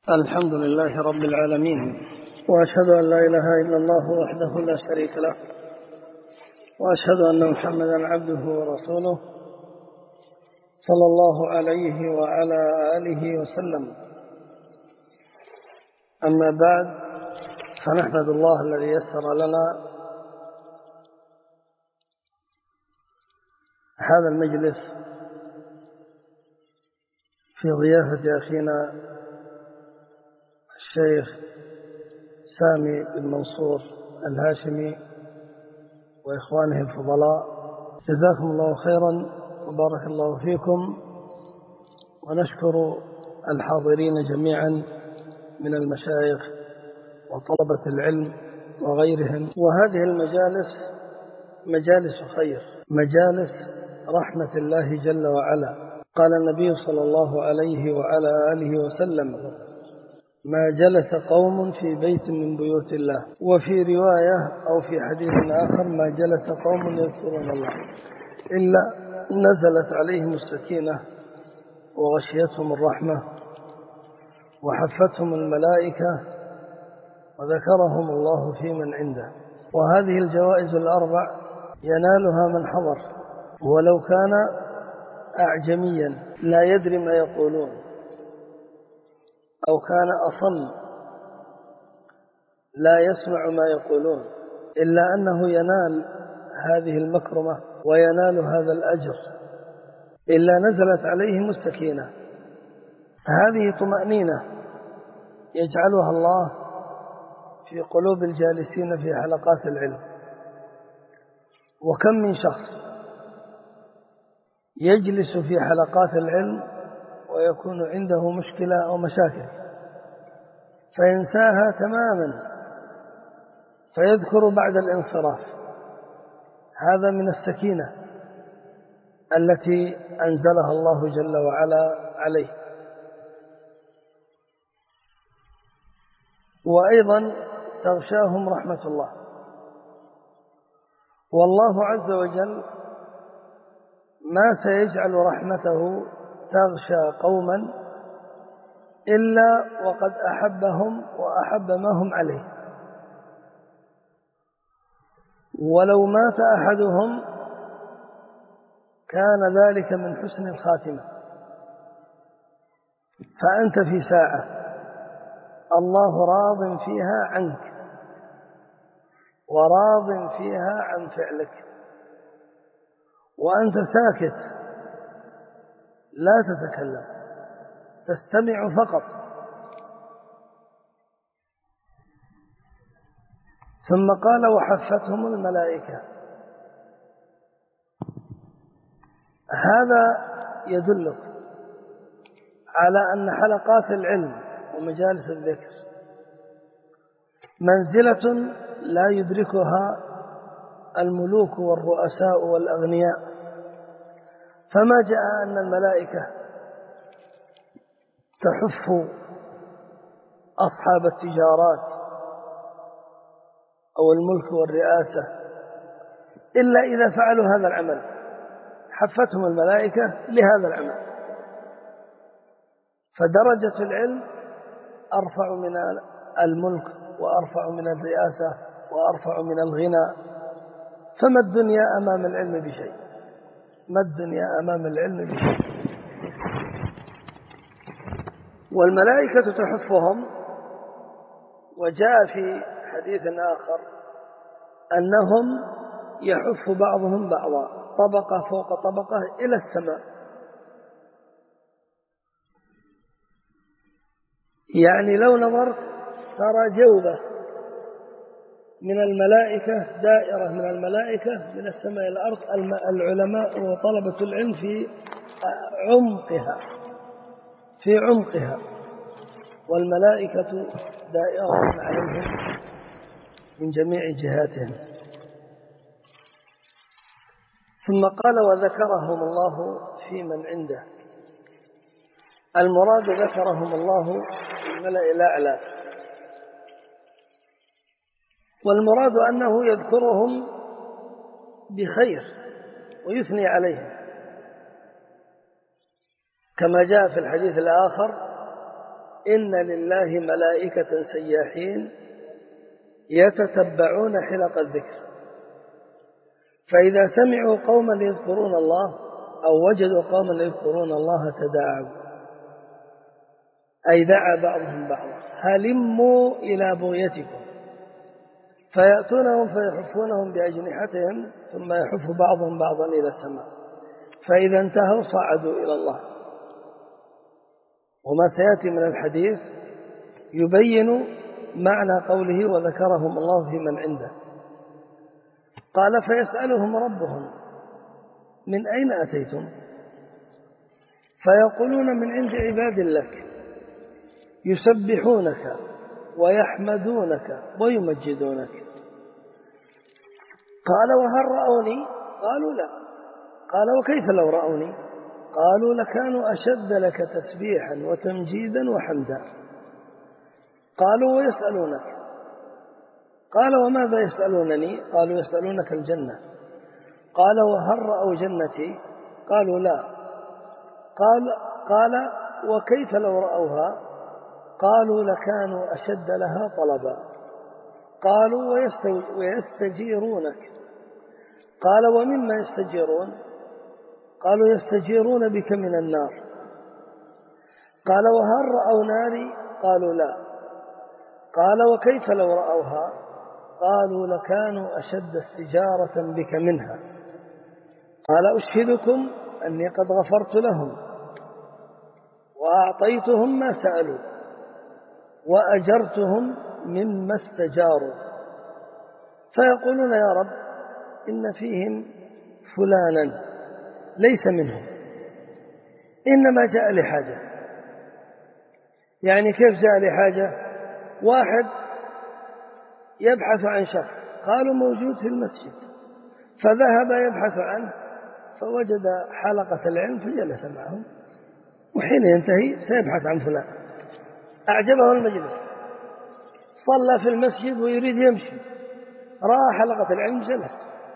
الحمد لله رب العالمين، وأشهد أن لا إله إلا الله وحده لا شريك له، وأشهد أن محمدا عبده ورسوله صلى الله عليه وعلى آله وسلم. أما بعد، فنحمد الله الذي يسر لنا هذا المجلس في ضيافة أخينا الشيخ سامي بن منصور الهاشمي وإخوانه الفضلاء. جزاكم الله خيرا وبارك الله فيكم، ونشكر الحاضرين جميعا من المشايخ وطلبة العلم وغيرهم. وهذه المجالس مجالس خير، مجالس رحمة الله جل وعلا. قال النبي صلى الله عليه وعلى آله وسلم: ما جلس قوم في بيت من بيوت الله. وفي رواية أو في حديث آخر: ما جلس قوم يذكرون الله إلا نزلت عليهم السكينة وغشيتهم الرحمة وحفتهم الملائكة وذكرهم الله في من عنده. وهذه الجوائز الأربع ينالها من حضر، ولو كان أعجميا لا يدري ما يقولون، أو كان أصم لا يسمع ما يقولون، إلا أنه ينال هذه المكرمة وينال هذا الأجر إلا نزلت عليهم السكينة. هذه طمأنينة يجعلها الله في قلوب الجالسين في حلقات العلم. وكم من شخص يجلس في حلقات العلم ويكون عنده مشكلة أو مشاكل فينساها تماما، فيذكر بعد الانصراف. هذا من السكينة التي أنزلها الله جل وعلا عليه. وأيضا تغشاهم رحمة الله، والله عز وجل ما سيجعل رحمته تغشى قوما إلا وقد أحبهم وأحب ما هم عليه. ولو مات أحدهم كان ذلك من حسن الخاتمة. فأنت في ساعة الله راض فيها عنك وراض فيها عن فعلك، وأنت ساكت لا تتكلم، تستمع فقط. ثم قال: وحفتهم الملائكة. هذا يدلك على أن حلقات العلم ومجالس الذكر منزلة لا يدركها الملوك والرؤساء والأغنياء. فما جاء أن الملائكة تحف أصحاب التجارات أو الملك والرئاسة إلا إذا فعلوا هذا العمل، حفتهم الملائكة لهذا العمل. فدرجة العلم أرفع من الملك وأرفع من الرئاسة وأرفع من الغنى. فما الدنيا أمام العلم بشيء، ما الدنيا أمام العلم بشيء. والملائكة تحفهم. وجاء في حديث آخر أنهم يحف بعضهم بعضا، طبقة فوق طبقة إلى السماء. يعني لو نظرت ترى جوبة من الملائكة، دائرة من الملائكة من السماء إلى الأرض، العلماء وطلبة العلم في عمقها، والملائكة دائرة عليهم من جميع جهاتهم. ثم قال: وذكرهم الله في من عنده. المراد ذكرهم الله في الملأ الأعلى، والمراد أنه يذكرهم بخير ويثني عليهم، كما جاء في الحديث الآخر: إن لله ملائكة سياحين يتتبعون حلق الذكر، فإذا سمعوا قوما يذكرون الله أو وجدوا قوما يذكرون الله تداعوا، أي دعا بعضهم بعضا: هلموا إلى بغيتكم، فيأتونهم فيحفونهم بأجنحتهم ثم يحف بعضهم بعضا إلى السماء، فإذا انتهوا صعدوا إلى الله. وما سيأتي من الحديث يبين معنى قوله وذكرهم الله في من عنده. قال: فيسألهم ربهم: من أين أتيتم؟ فيقولون: من عند عباد لك يسبحونك ويحمدونك ويمجدونك. قال: وهل رأوني؟ قالوا: لا. قال: وكيف لو رأوني؟ قالوا: لكانوا أشد لك تسبيحا وتمجيدا وحمدا. قالوا: ويسألونك؟ قال: وماذا يسألونني؟ قالوا: يسألونك الجنة. قال: وهل رأوا جنتي؟ قالوا: لا. قال: وكيف لو رأوها؟ قالوا: لكانوا أشد لها طلبا. قالوا: ويستجيرونك؟ قال: ومما يستجيرون؟ قالوا: يستجيرون بك من النار. قال: وهل رأوا ناري؟ قالوا: لا. قال: وكيف لو رأوها؟ قالوا: لكانوا أشد استجارة بك منها. قال: أشهدكم أني قد غفرت لهم وأعطيتهم ما سألوا وأجرتهم مما استجاروا. فيقولون: يا رب، إن فيهم فلانا ليس منهم، إنما جاء لحاجة. يعني كيف جاء لحاجة؟ واحد يبحث عن شخص، قالوا موجود في المسجد، فذهب يبحث عنه فوجد حلقة العلم فجلس معهم، وحين ينتهي سيبحث عن فلان. أعجبه المجلس، صلى في المسجد ويريد يمشي، رأى حلقة العلم جلس.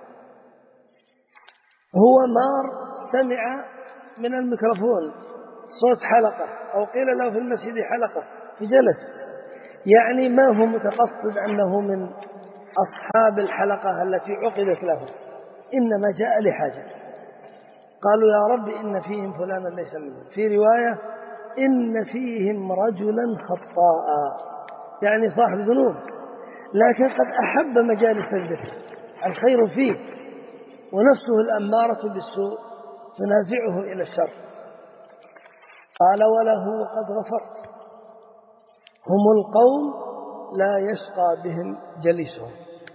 هو مار سمع من الميكروفون صوت حلقة، أو قيل له في المسجد حلقة فجلس. يعني ما هو متقصد أنه من أصحاب الحلقة التي عقدت له، إنما جاء لحاجة. قالوا: يا رب، إن فيهم فلانا ليس منهم. في رواية: إن فيهم رجلا خطاء، يعني صاحب ذنوب، لكن قد أحب مجالس الذكر، الخير فيه، ونفسه الأمارة بالسوء تنازعه إلى الشر. قال: وله قد غفرت. هم القوم لا يشقى بهم جليسهم.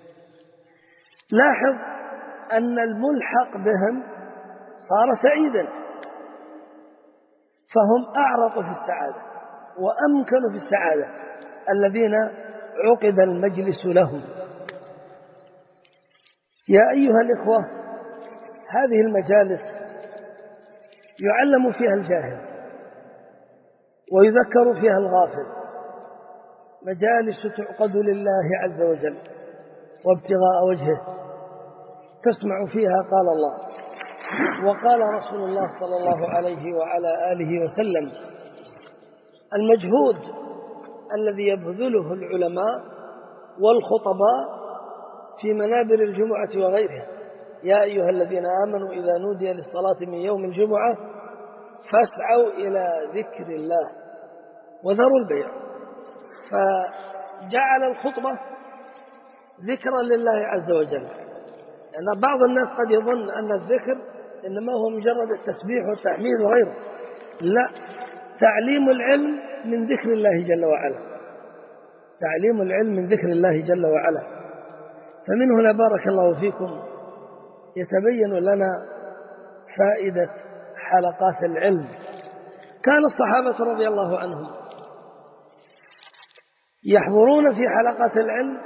لاحظ أن الملحق بهم صار سعيدا، فهم أعرض في السعادة وأمكن في السعادة الذين عقد المجلس لهم. يا أيها الإخوة، هذه المجالس يعلم فيها الجاهل ويذكر فيها الغافل، مجالس تعقد لله عز وجل وابتغاء وجهه، تسمع فيها قال الله وقال رسول الله صلى الله عليه وعلى آله وسلم. المجهود الذي يبذله العلماء والخطباء في منابر الجمعة وغيرها: يا أيها الذين آمنوا إذا نودي للصلاة من يوم الجمعة فاسعوا إلى ذكر الله وذروا البيع. فجعل الخطبة ذكرا لله عز وجل، لأن بعض الناس قد يظن أن الذكر إنما هو مجرد التسبيح والتحميد وغيره. لا، تعليم العلم من ذكر الله جل وعلا، تعليم العلم من ذكر الله جل وعلا. فمن هنا بارك الله فيكم يتبين لنا فائدة حلقات العلم. كان الصحابة رضي الله عنهم يحضرون في حلقات العلم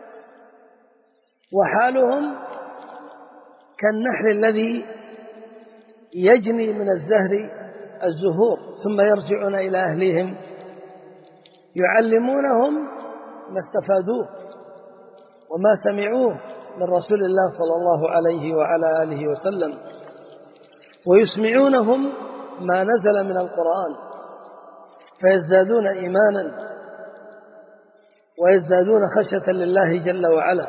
وحالهم كالنحل الذي يجني من الزهر الزهور ثم يرجعون إلى أهلهم يعلمونهم ما استفادوه وما سمعوه من رسول الله صلى الله عليه وعلى آله وسلم، ويسمعونهم ما نزل من القرآن فيزدادون إيمانا ويزدادون خشية لله جل وعلا.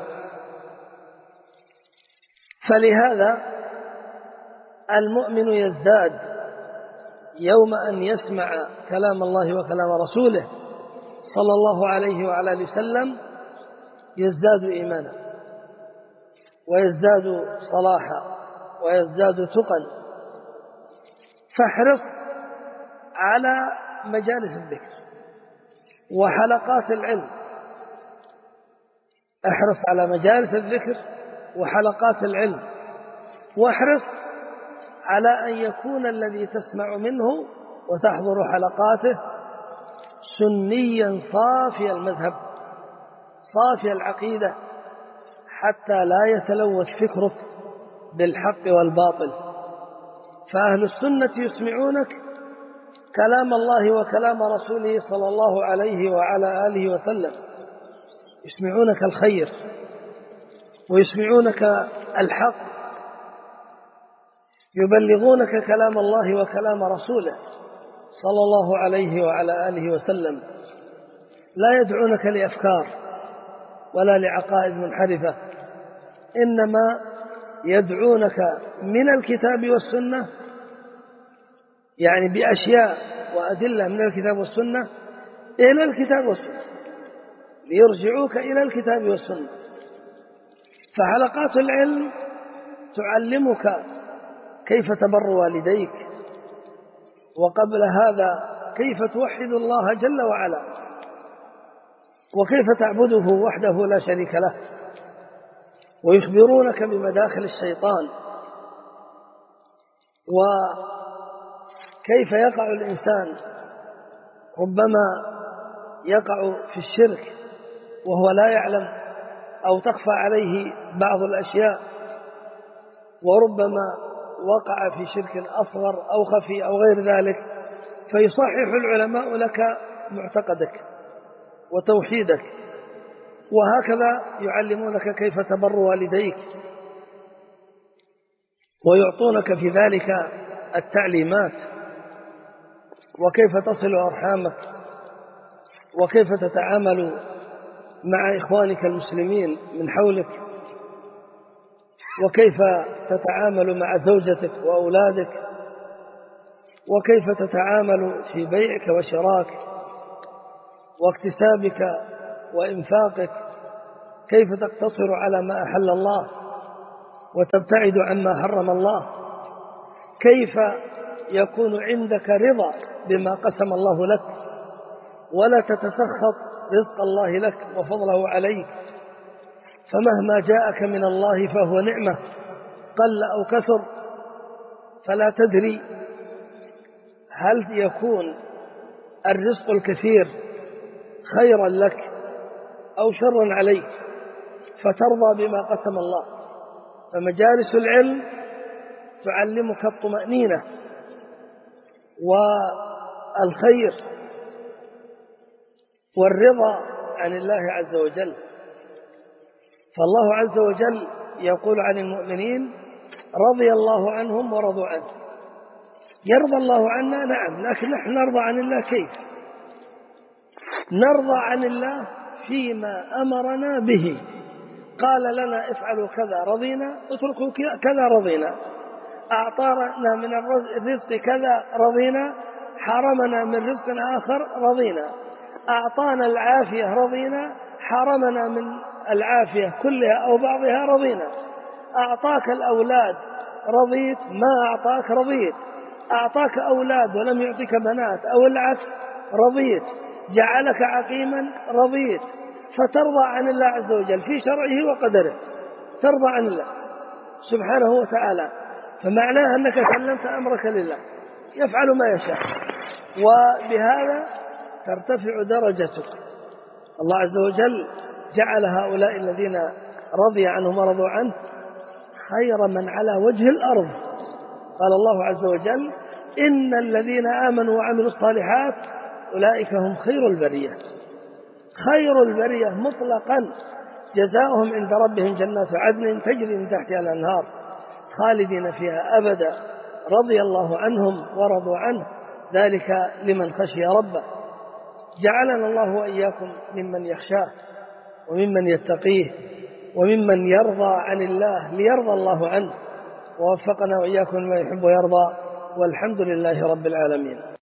فلهذا المؤمن يزداد يوم أن يسمع كلام الله وكلام رسوله صلى الله عليه وعلى آله وسلم، يزداد إيمانا ويزداد صلاحا ويزداد تقا. فاحرص على مجالس الذكر وحلقات العلم، احرص على مجالس الذكر وحلقات العلم، واحرص على أن يكون الذي تسمع منه وتحضر حلقاته سنيا صافي المذهب صافي العقيدة، حتى لا يتلوث فكرك بالحق والباطل. فأهل السنة يسمعونك كلام الله وكلام رسوله صلى الله عليه وعلى آله وسلم، يسمعونك الخير ويسمعونك الحق، يبلغونك كلام الله وكلام رسوله صلى الله عليه وعلى آله وسلم، لا يدعونك لأفكار ولا لعقائد منحرفة، إنما يدعونك من الكتاب والسنة، يعني بأشياء وأدلة من الكتاب والسنة إلى الكتاب والسنة، ليرجعوك إلى الكتاب والسنة. فحلقات العلم تعلمك كيف تبر والديك، وقبل هذا كيف توحد الله جل وعلا، وكيف تعبده وحده لا شريك له، ويخبرونك بمداخل الشيطان وكيف يقع الإنسان، ربما يقع في الشرك وهو لا يعلم أو تخفى عليه بعض الأشياء، وربما وقع في شرك أصغر أو خفي أو غير ذلك، فيصحح العلماء لك معتقدك وتوحيدك، وهكذا يعلمونك كيف تبر والديك، ويعطونك في ذلك التعليمات، وكيف تصل أرحامك، وكيف تتعامل مع إخوانك المسلمين من حولك، وكيف تتعامل مع زوجتك وأولادك، وكيف تتعامل في بيعك وشراك واكتسابك وإنفاقك، كيف تقتصر على ما أحل الله وتبتعد عما حرم الله، كيف يكون عندك رضا بما قسم الله لك ولا تتسخط رزق الله لك وفضله عليك. فمهما جاءك من الله فهو نعمة قل أو كثر، فلا تدري هل يكون الرزق الكثير خيرا لك أو شرا عليك، فترضى بما قسم الله. فمجالس العلم تعلمك الطمأنينة والخير والرضا عن الله عز وجل. فالله عز وجل يقول عن المؤمنين: رضي الله عنهم ورضوا عنه. يرضى الله عنا، نعم، لكن نحن نرضى عن الله كيف؟ نرضى عن الله فيما أمرنا به، قال لنا افعلوا كذا رضينا، اتركوا كذا رضينا، أعطانا من الرزق كذا رضينا، حرمنا من رزق آخر رضينا، أعطانا العافية رضينا، حرمنا من العافية كلها أو بعضها رضينا، أعطاك الأولاد رضيت، ما أعطاك رضيت، أعطاك أولاد ولم يعطيك بنات أو العكس رضيت، جعلك عقيما رضيت. فترضى عن الله عز وجل في شرعه وقدره، ترضى عن الله سبحانه وتعالى. فمعناها أنك سلمت أمرك لله يفعل ما يشاء، وبهذا ترتفع درجتك. الله عز وجل جعل هؤلاء الذين رضي عنهم ورضوا عنه خير من على وجه الأرض. قال الله عز وجل: إن الذين آمنوا وعملوا الصالحات أولئك هم خير البرية. خير البرية مطلقا، جزاؤهم عند ربهم جنات عدن تجري من تحتها الأنهار خالدين فيها أبدا، رضي الله عنهم ورضوا عنه، ذلك لمن خشي ربه. جعلنا الله وإياكم ممن يخشاه وممن يتقيه وممن يرضى عن الله ليرضى الله عنه، ووفقنا وإياكم لما يحب ويرضى، والحمد لله رب العالمين.